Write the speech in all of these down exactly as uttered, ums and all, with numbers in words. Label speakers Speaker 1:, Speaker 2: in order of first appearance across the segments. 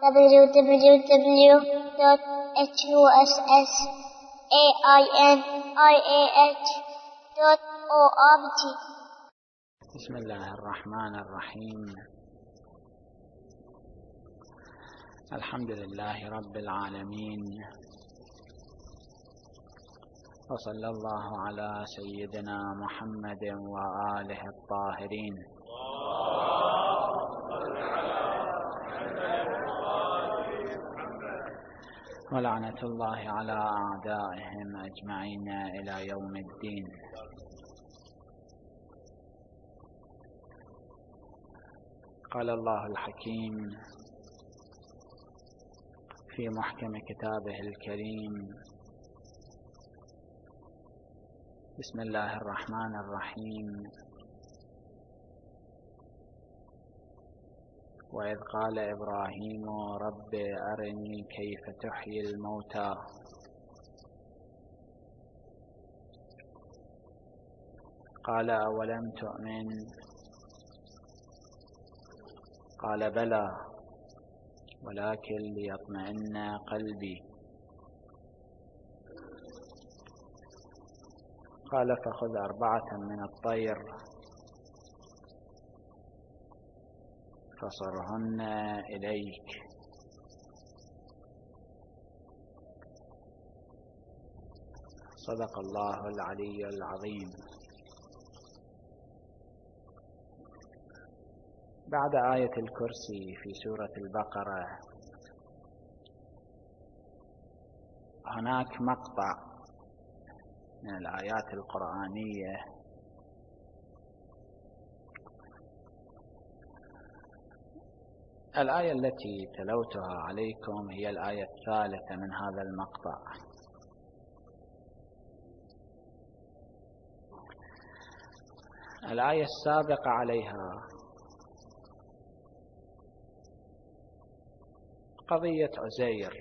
Speaker 1: w w w dot h u s s a i n i a h dot org.
Speaker 2: بسم الله الرحمن الرحيم. الحمد لله رب العالمين، وصلى الله على سيدنا محمد وآله الطاهرين. ولعنة الله على أعدائهم أجمعين إلى يوم الدين. قال الله الحكيم في محكم كتابه الكريم: بسم الله الرحمن الرحيم. وإذ قال إبراهيم رب أرني كيف تحيي الموتى قال أولم تؤمن قال بلى ولكن ليطمئن قلبي قال فخذ أربعة من الطير فصرهن إليك صدق الله العلي العظيم. بعد آية الكرسي في سورة البقرة هناك مقطع من الآيات القرآنية الآية التي تلوتها عليكم هي الآية الثالثة من هذا المقطع. الآية السابقة عليها قضية عزير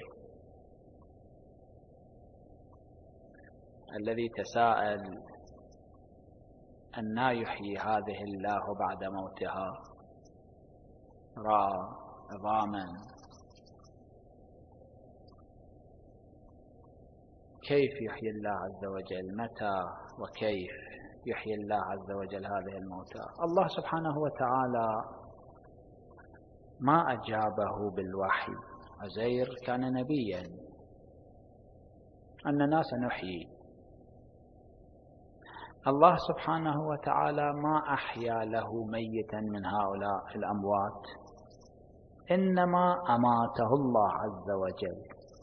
Speaker 2: الذي تساءل أنى يحيي هذه الله بعد موتها، رأى عظاما، كيف يحيي الله عز وجل؟ متى وكيف يحيي الله عز وجل هذه الموتى؟ الله سبحانه وتعالى ما أجابه بالوحي. عزير كان نبيا، أننا سنحيي. الله سبحانه وتعالى ما أحيا له ميتا من هؤلاء الأموات، إنما أماته الله عز وجل،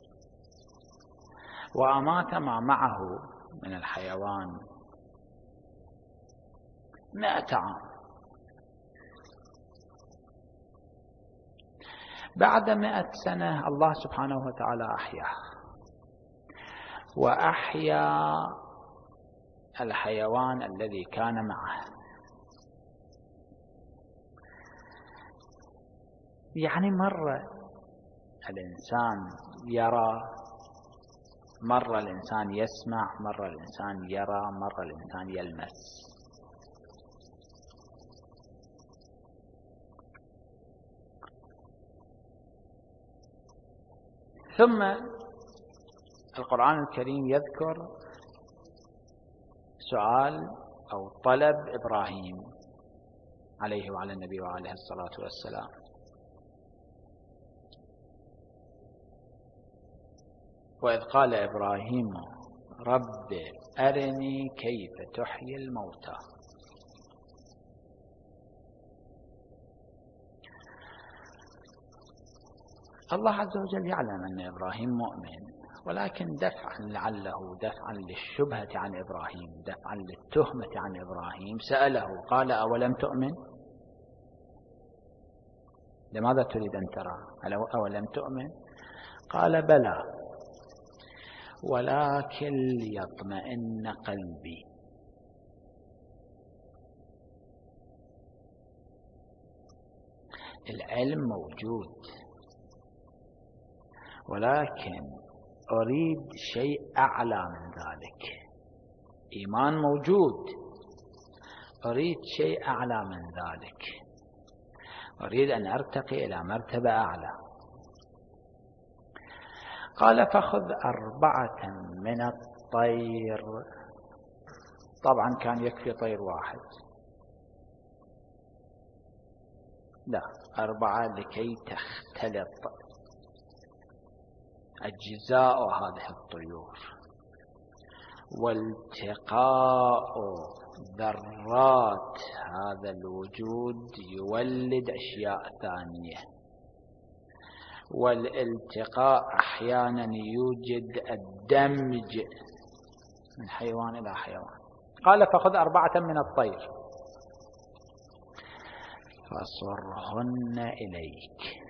Speaker 2: وأمات ما معه من الحيوان مئة عام. بعد مئة سنة الله سبحانه وتعالى أحياه، وأحيا الحيوان الذي كان معه. يعني مرة الإنسان يرى، مرة الإنسان يسمع، مرة الإنسان يرى، مرة الإنسان يلمس. ثم القرآن الكريم يذكر سؤال أو طلب إبراهيم عليه وعلى النبي وعليه الصلاة والسلام. وإذ قال إبراهيم رب أرني كيف تحيي الموتى. الله عز وجل يعلم أن إبراهيم مؤمن، ولكن دفعا لعله دفعا للشبهة عن إبراهيم، دفعا للتهمة عن إبراهيم، سأله قال أولم تؤمن؟ لماذا تريد أن ترى؟ أولم تؤمن؟ قال بلى ولكن ليطمئن قلبي. العلم موجود، ولكن أريد شيء أعلى من ذلك. إيمان موجود، أريد شيء أعلى من ذلك، أريد أن أرتقي إلى مرتبة أعلى. قال فخذ أربعة من الطير. طبعا كان يكفي طير واحد، لا، أربعة لكي تختلط أجزاء هذه الطيور، والتقاء ذرات هذا الوجود يولد أشياء ثانية، والالتقاء أحيانا يوجد الدمج من حيوان إلى حيوان. قال فخذ أربعة من الطير فصرهن إليك.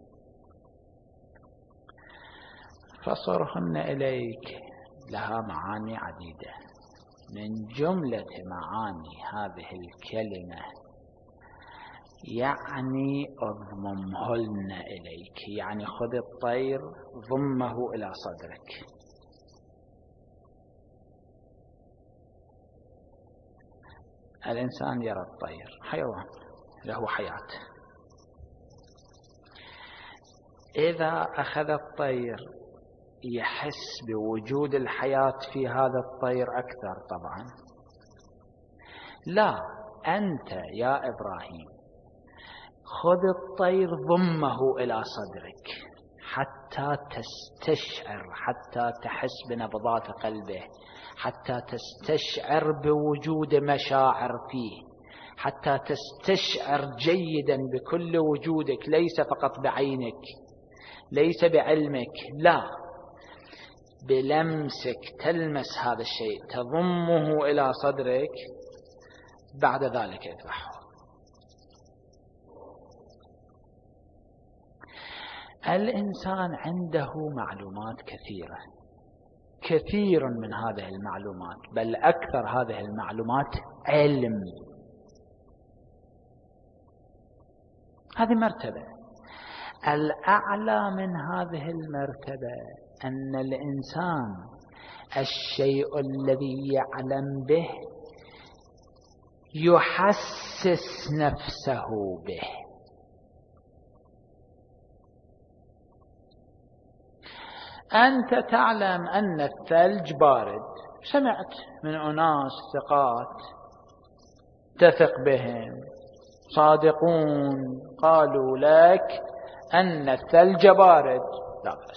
Speaker 2: فصرهن إليك لها معاني عديدة، من جملة معاني هذه الكلمة يعني اضممهن إليك، يعني خذ الطير ضمه إلى صدرك. الإنسان يرى الطير حيوان له حياة، إذا أخذ الطير يحس بوجود الحياة في هذا الطير أكثر طبعا. لا، أنت يا إبراهيم خذ الطير ضمه إلى صدرك حتى تستشعر، حتى تحس بنبضات قلبه، حتى تستشعر بوجود مشاعر فيه، حتى تستشعر جيدا بكل وجودك، ليس فقط بعينك، ليس بعلمك، لا، بلمسك تلمس هذا الشيء، تضمه إلى صدرك، بعد ذلك اذبحه. الإنسان عنده معلومات كثيرة، كثير من هذه المعلومات، بل أكثر هذه المعلومات علم. هذه مرتبة. الأعلى من هذه المرتبة أن الإنسان الشيء الذي يعلم به يحسس نفسه به. أنت تعلم أن الثلج بارد، سمعت من أناس ثقات تثق بهم صادقون قالوا لك أن الثلج بارد، لا بأس،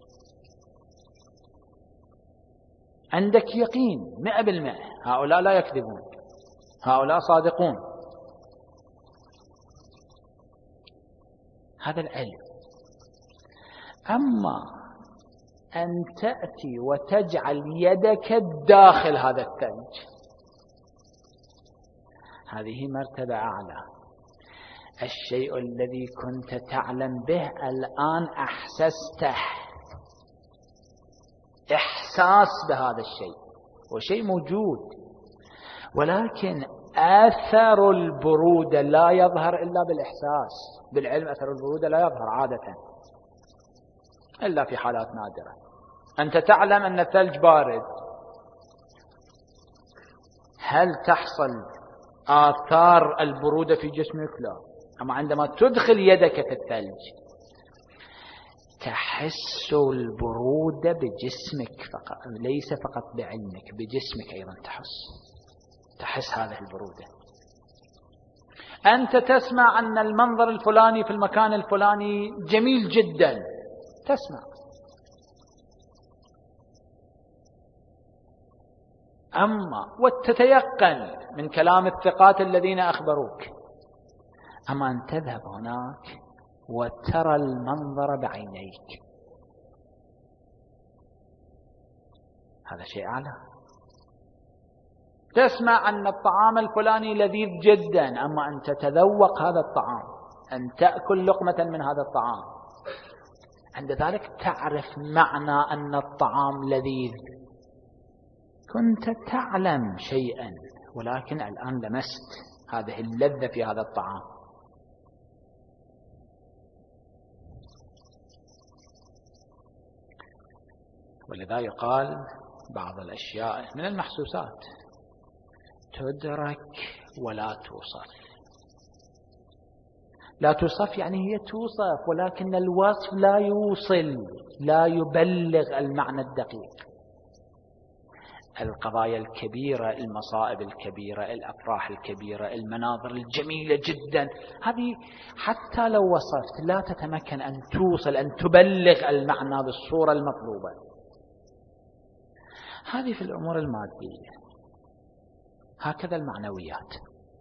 Speaker 2: عندك يقين مئة بالمئة، هؤلاء لا يكذبون، هؤلاء صادقون. هذا العلم. أما أن تأتي وتجعل يدك داخل هذا الثلج، هذه مرتبة أعلى. الشيء الذي كنت تعلم به الآن أحسسته، إحساس بهذا الشيء، وشيء موجود، ولكن أثر البرودة لا يظهر إلا بالإحساس. بالعلم أثر البرودة لا يظهر عادة إلا في حالات نادرة. أنت تعلم أن الثلج بارد، هل تحصل آثار البرودة في جسمك؟ لا. أما عندما تدخل يدك في الثلج تحس البرودة بجسمك فقط، ليس فقط بعلمك، بجسمك أيضا تحس تحس هذه البرودة. أنت تسمع أن المنظر الفلاني في المكان الفلاني جميل جدا، تسمع. أما وتتيقن من كلام الثقات الذين أخبروك، أما أن تذهب هناك وترى المنظر بعينيك، هذا شيء أعلى. تسمع أن الطعام الفلاني لذيذ جدا، أما أن تتذوق هذا الطعام، أن تأكل لقمة من هذا الطعام، عند ذلك تعرف معنى أن الطعام لذيذ. كنت تعلم شيئا ولكن الآن لمست هذه اللذة في هذا الطعام. ولذا يقال بعض الأشياء من المحسوسات تدرك ولا توصف. لا توصف يعني هي توصف ولكن الوصف لا يوصل. لا يبلغ المعنى الدقيق. القضايا الكبيرة، المصائب الكبيرة، الأفراح الكبيرة، المناظر الجميلة جدا، هذه حتى لو وصفت لا تتمكن أن توصل أن تبلغ المعنى بالصورة المطلوبة. هذه في الأمور المادية. هكذا المعنويات.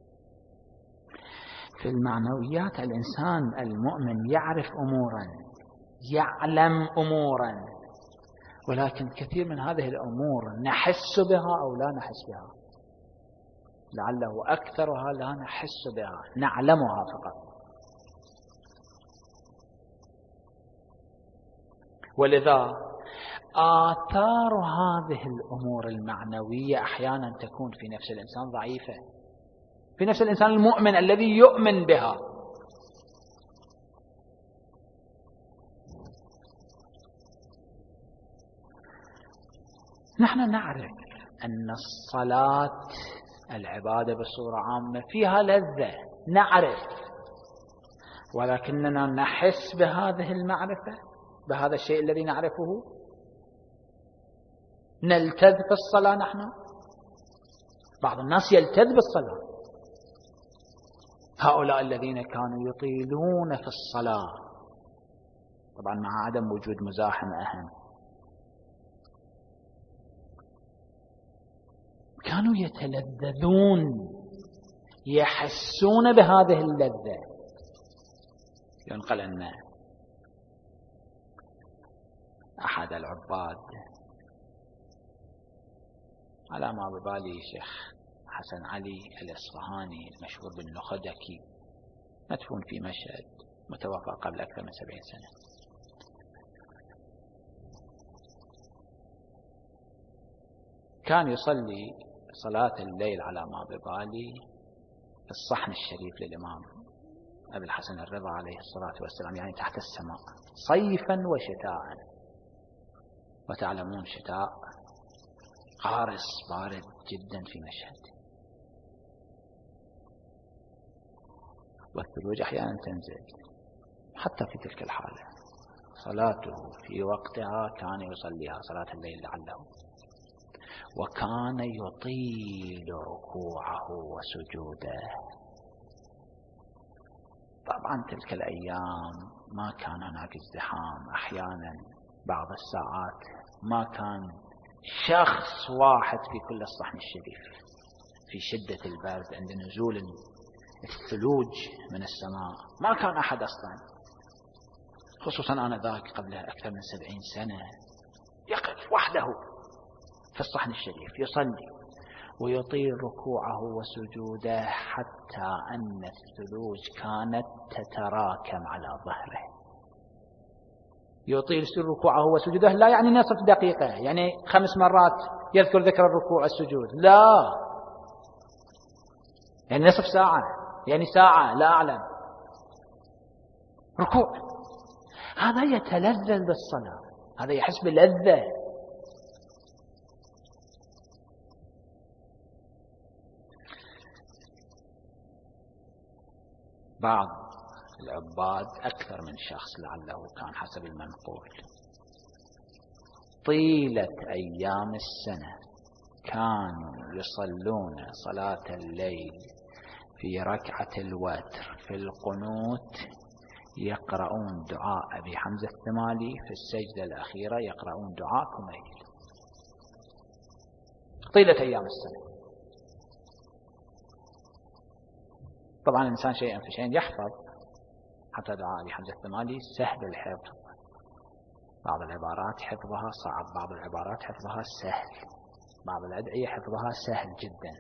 Speaker 2: في المعنويات الإنسان المؤمن يعرف أمورا، يعلم أمورا، ولكن كثير من هذه الأمور نحس بها أو لا نحس بها، لعله أكثرها لا نحس بها، نعلمها فقط. ولذا آثار هذه الأمور المعنوية أحيانا تكون في نفس الإنسان ضعيفة، في نفس الإنسان المؤمن الذي يؤمن بها. نحن نعرف أن الصلاة العبادة بصورة عامة فيها لذة، نعرف، ولكننا نحس بهذه المعرفة، بهذا الشيء الذي نعرفه. نلتذ في الصلاة. نحن بعض الناس يلتذ بالصلاة. هؤلاء الذين كانوا يطيلون في الصلاة، طبعا مع عدم وجود مزاحم أهم، كانوا يتلذذون، يحسون بهذه اللذة. ينقل أن أحد العباد على ما ببالي شيخ حسن علي الإصفهاني المشهور بالنخدكي، مدفون في مشهد، متوفى قبل أكثر من سبعين سنة، كان يصلي صلاة الليل على ما ببالي في الصحن الشريف للإمام أبي الحسن الرضا عليه الصلاة والسلام، يعني تحت السماء، صيفا وشتاء. وتعلمون شتاء قارس بارد جدا في مشهد، والثلوج أحيانا تنزل. حتى في تلك الحالة صلاته في وقتها كان يصليها صلاة الليل لعله، وكان يطيل ركوعه وسجوده. طبعا تلك الأيام ما كان هناك ازدحام، أحيانا بعض الساعات ما كان شخص واحد في كل الصحن الشريف. في شدة البرد عند نزول الثلوج من السماء ما كان أحد أصلا، خصوصا أنا ذاك قبل أكثر من سبعين سنة، يقف وحده في الصحن الشريف يصلي ويطيل ركوعه وسجوده، حتى أن الثلوج كانت تتراكم على ظهره. يطيل ركوعه وسجوده لا يعني نصف دقيقة، يعني خمس مرات يذكر ذكر الركوع والسجود، لا، يعني نصف ساعة، يعني ساعة، لا أعلم. ركوع، هذا يتلذذ بالصلاة، هذا يحس بلذة. بعض العباد أكثر من شخص لعله كان حسب المنقول طيلة أيام السنة كانوا يصلون صلاة الليل في ركعة الوتر في القنوت، يقرؤون دعاء أبي حمزة الثمالي، في السجدة الأخيرة يقرؤون دعاء كميل، طيلة أيام السنة. طبعا الإنسان شيئا فشيئا يحفظ، حتى دعاء أبي حمزة الثمالي سهل الحفظ، بعض العبارات حفظها صعب، بعض العبارات حفظها سهل، بعض الأدعية حفظها سهل جدا.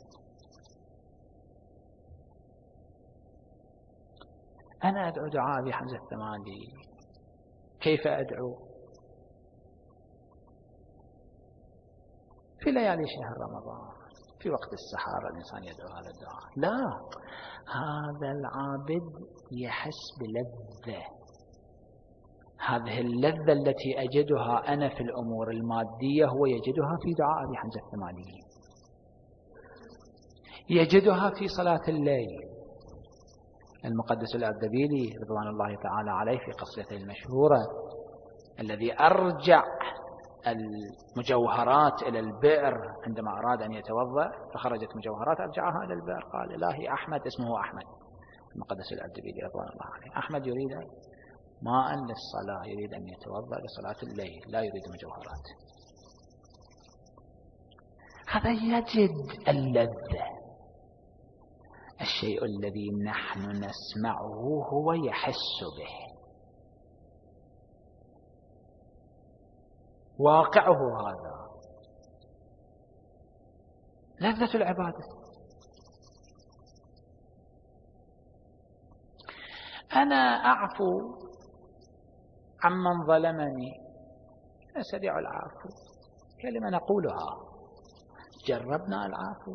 Speaker 2: أنا أدعو دعاء أبي حمزة الثمالي، كيف أدعو؟ في ليالي شهر رمضان، في وقت السحر الإنسان يدعو هذا الدعاء. لا، هذا العابد يحس بلذة، هذه اللذة التي أجدها أنا في الأمور المادية هو يجدها في دعاء أبي حمزة الثمالي، يجدها في صلاة الليل. المقدس الأردبيلي رضوان الله تعالى عليه في قصيدته المشهورة الذي أرجع المجوهرات إلى البئر عندما أراد أن يتوضأ فخرجت مجوهرات أرجعها إلى البئر، قال إلهي أحمد، اسمه أحمد المقدس الأردبيلي رضوان الله عليه، أحمد يريد ماء للصلاة، يريد أن يتوضأ لصلاة الليل، لا يريد مجوهرات. هذا يجد اللذة. الشيء الذي نحن نسمعه هو يحس به، واقعه هذا، لذة العبادة. أنا أعفو عمن ظلمني، أنا سريع العفو، كلمة نقولها. جربنا العفو.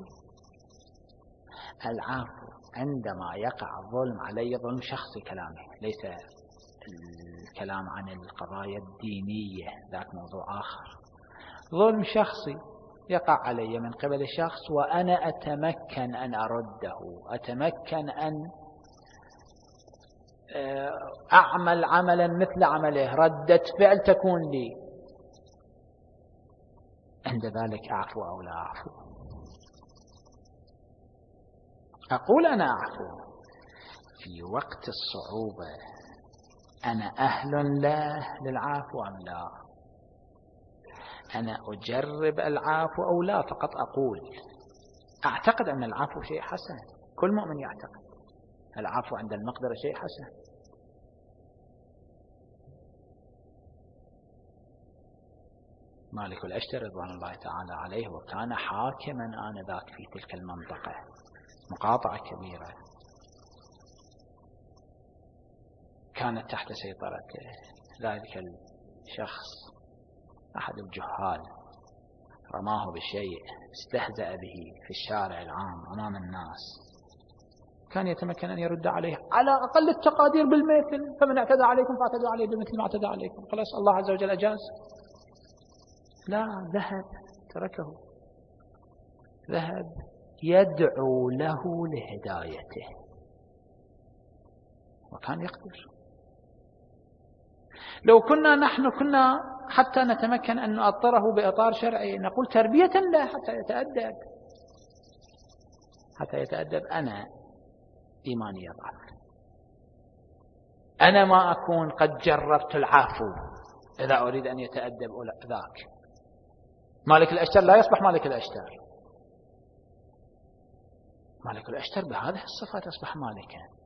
Speaker 2: العفو عندما يقع الظلم علي، ظلم شخصي كلامي، ليس الكلام عن القضايا الدينية، ذاك موضوع آخر. ظلم شخصي يقع علي من قبل شخص وأنا أتمكن أن أرده، أتمكن أن أعمل عملا مثل عمله، ردة فعل تكون لي، عند ذلك أعفو أو لا أعفو؟ أقول أنا أعفو في وقت الصعوبة. أنا أهل له للعفو أم لا؟ أنا أجرب العفو أو لا؟ فقط أقول أعتقد أن العفو شيء حسن، كل مؤمن يعتقد العفو عند المقدرة شيء حسن. مالك الأشتر رضوان الله تعالى عليه وكان حاكما آنذاك في تلك المنطقة، مقاطعة كبيرة كانت تحت سيطرته. ذلك الشخص أحد الجهال رماه بشيء، استهزأ به في الشارع العام أمام الناس، كان يتمكن أن يرد عليه على أقل التقادير بالمثل، فمن اعتدى عليكم فاعتدوا عليه بمثل ما اعتدى عليكم. خلاص الله عز وجل أجاز؟ لا، ذهب تركه، ذهب يدعو له لهدايته، وكان يقدر. لو كنا نحن كنا حتى نتمكن أن نؤطره بإطار شرعي، نقول تربية له حتى يتأدب، حتى يتأدب. أنا إيماني يضعف، أنا ما أكون قد جربت العفو إذا أريد أن يتأدب أو ذاك. مالك الأشتر لا يصبح مالك الأشتر، مالك الأشتر بهذه الصفات أصبح مالكا.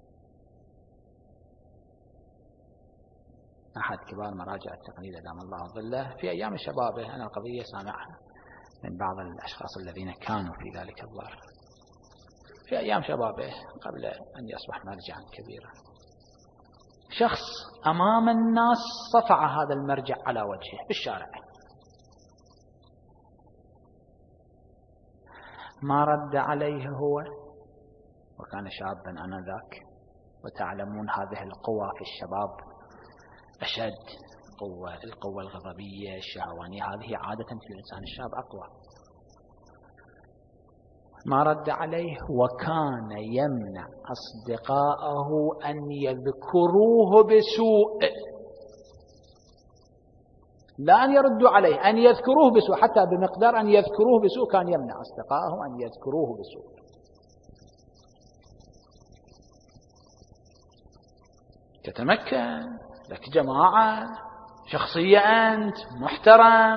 Speaker 2: أحد كبار مراجع التقليد أدام الله ظله في أيام شبابه، أنا القضية سامعها من بعض الأشخاص الذين كانوا في ذلك الظرف، في أيام شبابه قبل أن يصبح مرجعا كبيرا، شخص أمام الناس صفع هذا المرجع على وجهه بالشارع، ما رد عليه هو، وكان شابا آنذاك، وتعلمون هذه القوى في الشباب أشد قوة، القوة الغضبية الشهوانية، هذه عادة في الإنسان الشاب أقوى. ما رد عليه، وكان يمنع أصدقائه أن يذكروه بسوء، لا أن يردوا عليه، أن يذكروه بسوء، حتى بمقدار أن يذكروه بسوء كان يمنع أصدقائه أن يذكروه بسوء. تتمكن لك جماعة، شخصية أنت محترم،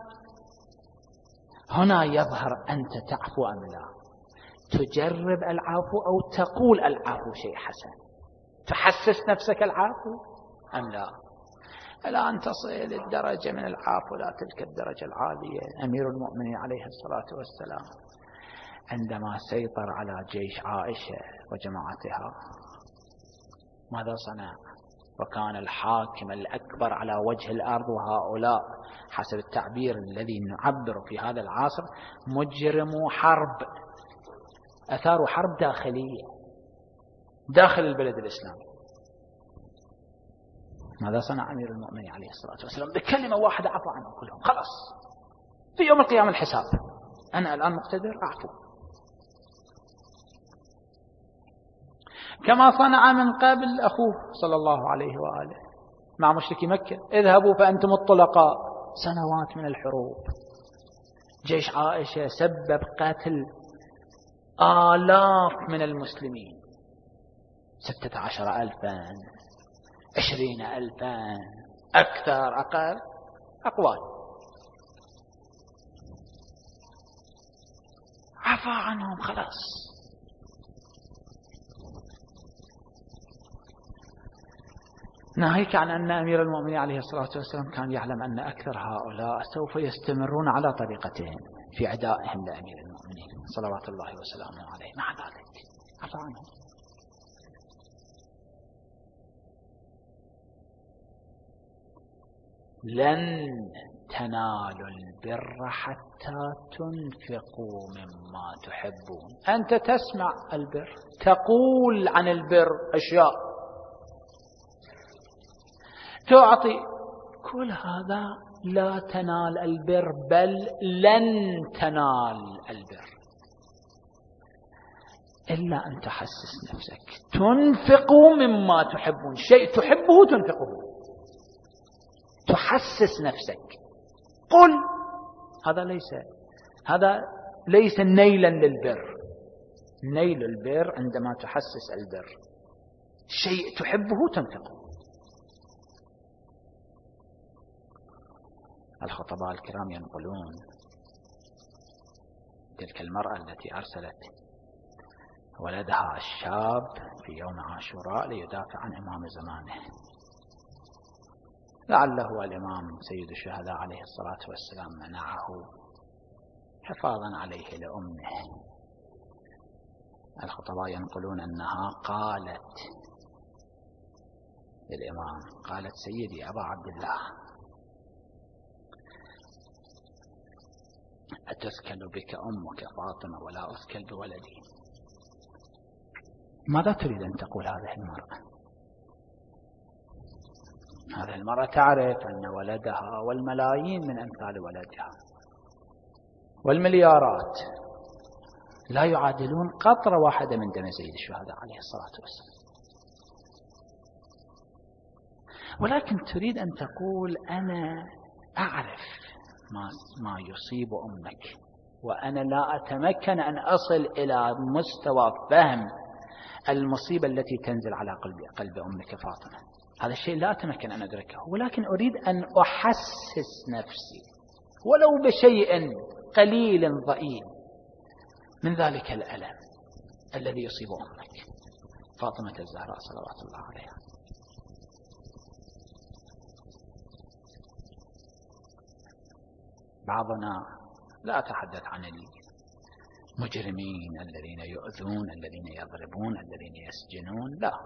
Speaker 2: هنا يظهر أنت تعفو أم لا، تجرب العفو أو تقول العفو شيء حسن، تحسس نفسك العفو أم لا. لا أن تصل الدرجة من العفو، لا تلك الدرجة العالية. أمير المؤمنين عليه الصلاة والسلام عندما سيطر على جيش عائشة وجماعتها ماذا صنع؟ وكان الحاكم الأكبر على وجه الأرض، وهؤلاء حسب التعبير الذي نعبر في هذا العصر مجرمو حرب، أثاروا حرب داخلية داخل البلد الإسلامي. ماذا صنع أمير المؤمنين عليه الصلاة والسلام؟ بكلمة واحدة عفو عنهم كلهم، خلاص في يوم القيامة الحساب، أنا الآن مقتدر أعفو. كما صنع من قبل أخوه صلى الله عليه وآله، مع مشركي مكة، اذهبوا فأنتم الطلقاء. سنوات من الحروب، جيش عائشة سبب قتل آلاف من المسلمين، ستة عشر ألفا، عشرين ألفا، أكثر أقل، أقوال. عفى عنهم خلاص. ناهيك عن أن أمير المؤمنين عليه الصلاة والسلام كان يعلم أن أكثر هؤلاء سوف يستمرون على طريقتهم في عدائهم لأمير المؤمنين صلوات الله وسلامه عليه، مع ذلك عفى عنهم. لن تنالوا البر حتى تنفقوا مما تحبون. أنت تسمع البر، تقول عن البر أشياء، تعطي، كل هذا لا تنال البر، بل لن تنال البر إلا أن تحسس نفسك. تنفقوا مما تحبون، شيء تحبه تنفقه، تحسس نفسك. قل هذا ليس هذا ليس نيلا للبر. نيل البر عندما تحسس البر، شيء تحبه تنفقه. الخطباء الكرام ينقلون تلك المرأة التي أرسلت ولدها الشاب في يوم عاشوراء ليدافع عن إمام زمانه، لعله الإمام سيد الشهداء عليه الصلاة والسلام منعه حفاظا عليه لأمه. الخطباء ينقلون أنها قالت للإمام، قالت: سيدي أبا عبد الله، أتسكن بك أمك فاطمة ولا أسكن بولدي؟ ماذا تريد أن تقول هذه المرأة؟ هذه المرأة تعرف أن ولدها والملايين من أمثال ولدها والمليارات لا يعادلون قطرة واحدة من دم سيد الشهداء عليه الصلاة والسلام، ولكن تريد أن تقول: أنا أعرف ما ما يصيب أمك، وأنا لا أتمكن أن أصل إلى مستوى فهم المصيبة التي تنزل على قلب قلب أمك فاطمة. هذا الشيء لا أتمكن أن أدركه، ولكن أريد أن أحسس نفسي ولو بشيء قليل ضئيل من ذلك الألم الذي يصيب أمك فاطمة الزهراء صلوات الله عليها. بعضنا لا أتحدث عن المجرمين الذين يؤذون، الذين يضربون، الذين يسجنون، لا،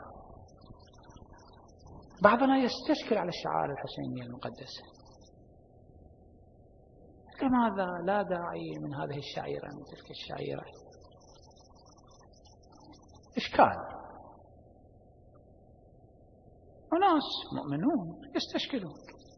Speaker 2: بعضنا يستشكل على الشعائر الحسينية المقدسة. لماذا لا داعي من هذه الشعيرة من تلك الشعيرة؟ إشكال. وناس مؤمنون يستشكلون.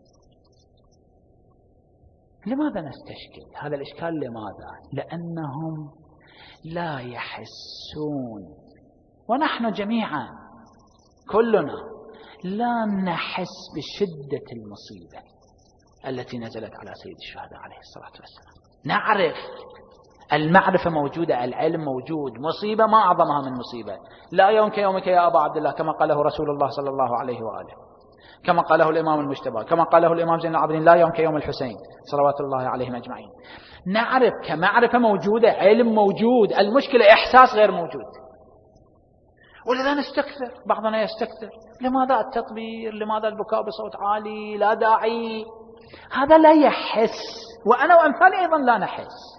Speaker 2: لماذا نستشكل هذا الإشكال؟ لماذا؟ لأنهم لا يحسون، ونحن جميعا كلنا لا نحس بشدة المصيبة التي نزلت على سيد الشهداء عليه الصلاة والسلام. نعرف، المعرفة موجودة، العلم موجود، مصيبة ما أعظمها من مصيبة. لا يومك يومك يا أبا عبد الله، كما قاله رسول الله صلى الله عليه وآله، كما قاله الإمام المجتبى، كما قاله الإمام زين العابدين: لا يومك يوم الحسين صلوات الله عليهم أجمعين. نعرف، كمعرفة موجودة، علم موجود، المشكلة إحساس غير موجود، ولذا نستكثر. بعضنا يستكثر. لماذا التطبير؟ لماذا البكاء بصوت عالي؟ لا داعي. هذا لا يحس، وأنا وأمثالي أيضا لا نحس.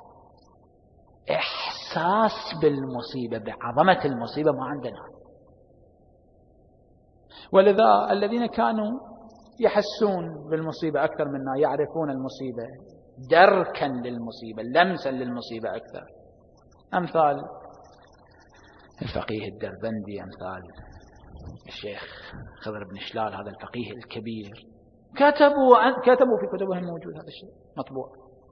Speaker 2: إحساس بالمصيبة، بعظمة المصيبة ما عندنا. ولذا الذين كانوا يحسون بالمصيبة أكثر منا، يعرفون المصيبة دركا للمصيبة، لمسا للمصيبة أكثر، أمثال الفقيه الدربندي، أمثال الشيخ خضر بن شلال، هذا الفقيه الكبير، كتبوا كتبوا في كتبهم موجود هذا الشيء مطبوع،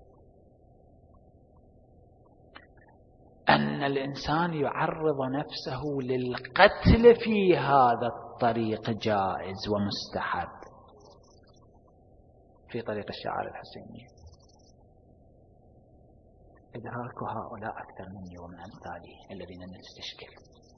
Speaker 2: أن الإنسان يعرض نفسه للقتل في هذا الطريق جائز ومستحب، في طريق الشعائر الحسينية. إدراك هؤلاء أكثر مني ومن أمثالي الذين نستشكل.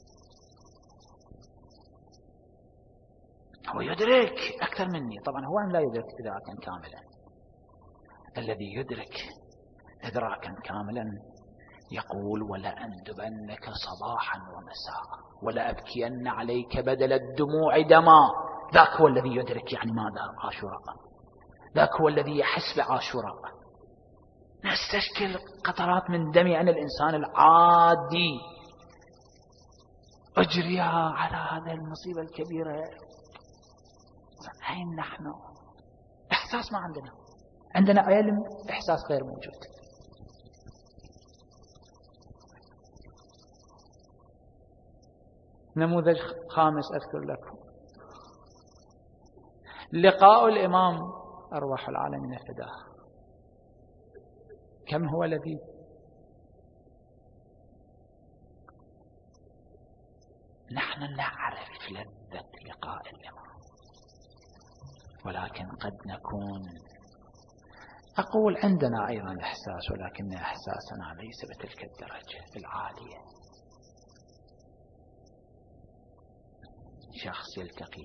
Speaker 2: هو يدرك أكثر مني، طبعا هو لا يدرك إدراكا كاملا. الذي يدرك إدراكا كاملا يقول: ولأندبنك صباحا ومساء ولأبكين عليك بدل الدموع دما. ذاك هو الذي يدرك يعني ماذا عاشوراء، ذاك هو الذي يحس بعاشوراء. نستشكل قطرات من دمي أنا الإنسان العادي أجريها على هذه المصيبة الكبيرة. أين نحن؟ إحساس ما عندنا، عندنا علم، إحساس غير موجود. نموذج خامس أذكر لكم: لقاء الإمام أرواح العالمين فداه. كم هو لذيذ! نحن نعرف لذة لقاء الإمام، ولكن قد نكون أقول عندنا أيضا إحساس، ولكن إحساسنا ليس بتلك الدرجة العالية. شخص يلتقي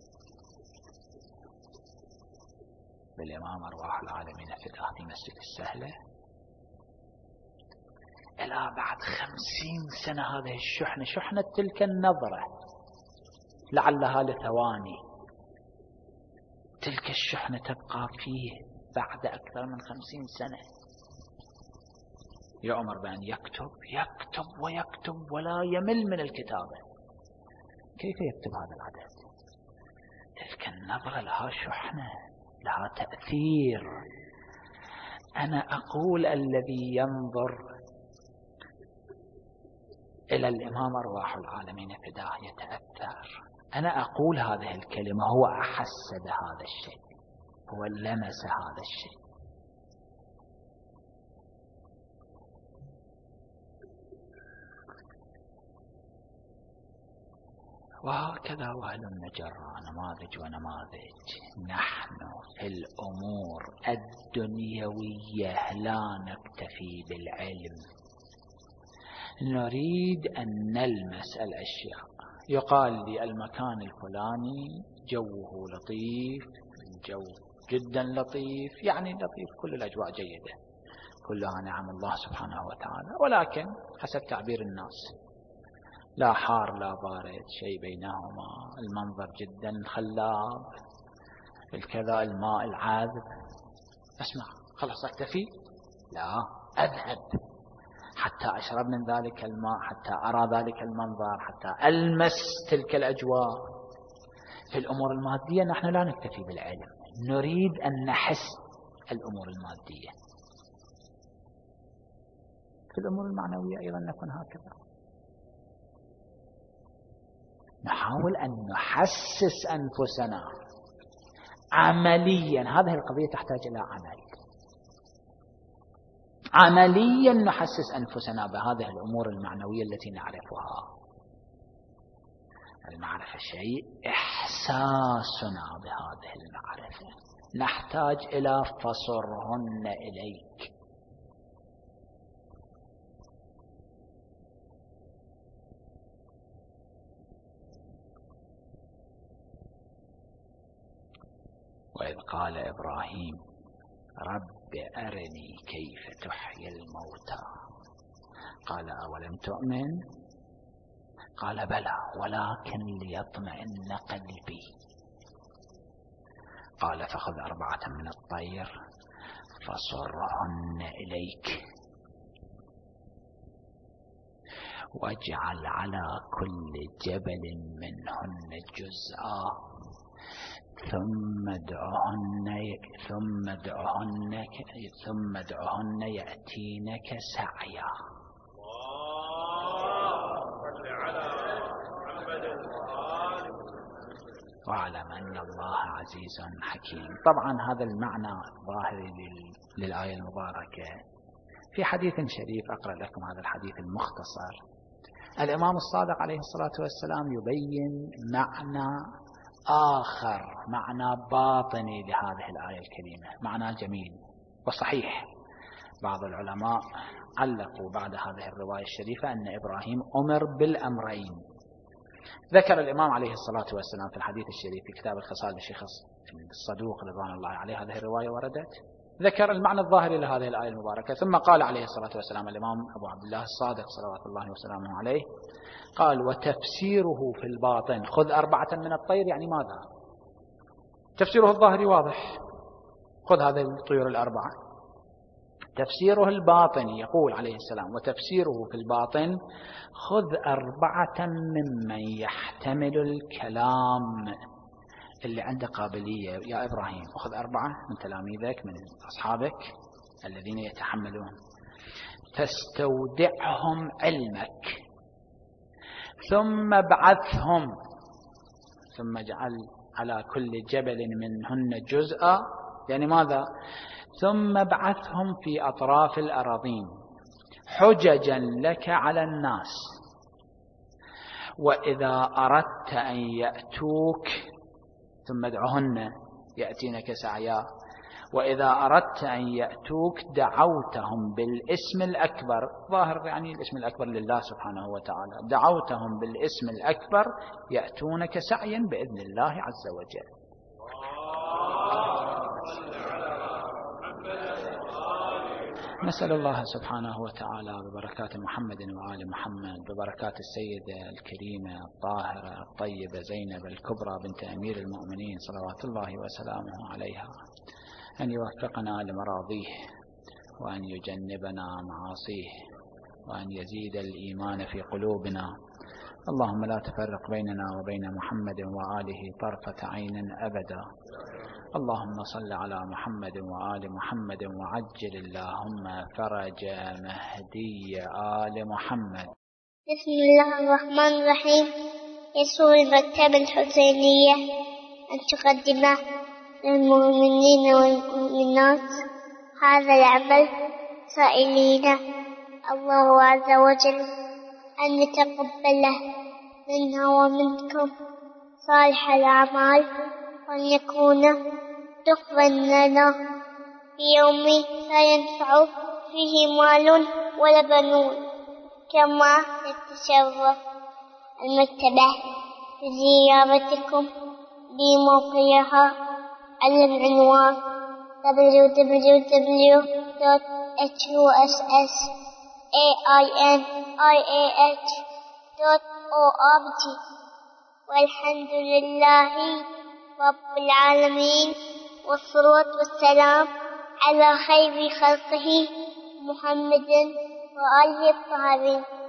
Speaker 2: بالإمام أرواح العالمين فداه في مسجد السهلة، إلى بعد خمسين سنة هذه الشحنة، شحنة تلك النظرة لعلها لثواني، تلك الشحنة تبقى فيه بعد أكثر من خمسين سنة. يؤمر بأن يكتب يكتب ويكتب ولا يمل من الكتابة. كيف يكتب هذا العدد؟ تلك النظرة لها شحنة، لها تأثير. أنا أقول الذي ينظر إلى الإمام أرواح العالمين فداه يتأثر. أنا أقول هذه الكلمة، هو أحس بهذا الشيء، هو لمس هذا الشيء. وهكذا وأهل النجرة نماذج ونماذج. نحن في الأمور الدنيوية لا نكتفي بالعلم، نريد أن نلمس الأشياء. يقال لي المكان الفلاني جوه لطيف، الجو جدا لطيف، يعني لطيف، كل الأجواء جيدة، كلها نعم الله سبحانه وتعالى، ولكن حسب تعبير الناس لا حار لا بارد، شيء بينهما، المنظر جدا خلاب، الكذا، الماء العذب. اسمع، خلاص أكتفي؟ لا، أذهب حتى أشرب من ذلك الماء، حتى أرى ذلك المنظر، حتى ألمس تلك الأجواء. في الأمور المادية نحن لا نكتفي بالعلم، نريد أن نحس الأمور المادية. في الأمور المعنوية أيضا نكون هكذا، نحاول أن نحسس أنفسنا عمليا. هذه القضية تحتاج إلى عمل، عمليا نحسس أنفسنا بهذه الأمور المعنوية التي نعرفها. المعرفة شيء، إحساسنا بهذه المعرفة نحتاج إلى فصرهن إليك. وإذ قال إبراهيم رب أرني كيف تحيي الموتى قال أولم تؤمن قال بلى ولكن ليطمئن قلبي قال فخذ أربعة من الطير فصرهن إليك واجعل على كل جبل منهن جزءا ثم ادعهن ثم ادعهن ثم ادعهن يأتينك سعيا. واعلم أن الله عزيز حكيم. طبعا هذا المعنى ظاهر للآية المباركة. في حديث شريف أقرأ لكم هذا الحديث المختصر. الإمام الصادق عليه الصلاة والسلام يبين معنى آخر، معنى باطني لهذه الآية الكريمة، معنى جميل وصحيح. بعض العلماء علقوا بعد هذه الرواية الشريفة أن إبراهيم أمر بالأمرين. ذكر الإمام عليه الصلاة والسلام في الحديث الشريف في كتاب الخصال للشيخ الصدوق رضوان الله عليه، هذه الرواية وردت، ذكر المعنى الظاهري لهذه الآية المباركة، ثم قال عليه الصلاة والسلام الإمام أبو عبد الله الصادق صلوات الله وسلامه عليه، قال: وتفسيره في الباطن، خذ أربعة من الطير، يعني ماذا؟ تفسيره الظاهري واضح، خذ هذه الطيور الأربعة. تفسيره الباطني يقول عليه السلام: وتفسيره في الباطن خذ أربعة ممن يحتمل الكلام، اللي عنده قابلية يا إبراهيم، أخذ أربعة من تلاميذك من أصحابك الذين يتحملون، تستودعهم علمك، ثم ابعثهم، ثم اجعل على كل جبل منهن جزءا، يعني ماذا؟ ثم ابعثهم في أطراف الأراضين حججا لك على الناس، وإذا أردت أن يأتوك، ثم ادعهن يأتينك سعيا، وإذا أردت أن يأتوك دعوتهم بالاسم الأكبر، ظاهر يعني الاسم الأكبر لله سبحانه وتعالى، دعوتهم بالاسم الأكبر يأتونك سعيا بإذن الله عز وجل. نسأل الله سبحانه وتعالى ببركات محمد وآل محمد، ببركات السيدة الكريمة الطاهرة الطيبة زينب الكبرى بنت أمير المؤمنين صلوات الله وسلامه عليها، أن يوفقنا لمراضيه، وأن يجنبنا معاصيه، وأن يزيد الإيمان في قلوبنا. اللهم لا تفرق بيننا وبين محمد وآله طرفة عين أبدا. اللهم صل على محمد وآل محمد، وعجل اللهم فرج مهدي آل محمد.
Speaker 1: بسم الله الرحمن الرحيم. يسر المكتبة الحسينية أن تقدم للمؤمنين والمؤمنات هذا العمل، سائلين الله عز وجل أن يتقبله منا ومنكم صالح الأعمال، وأن يكون تقبل لنا في يوم لا ينفع فيه مال ولا بنون. كما تتشرف المكتبة بزيارتكم بموقعها على العنوان دبليو دبليو دبليو دوت إتش يو إس إس إيه آي إن آي إيه إتش دوت أو آر جي. والحمد لله رب العالمين، والصلاة والسلام على خير خلقه محمد وآله الطاهرين.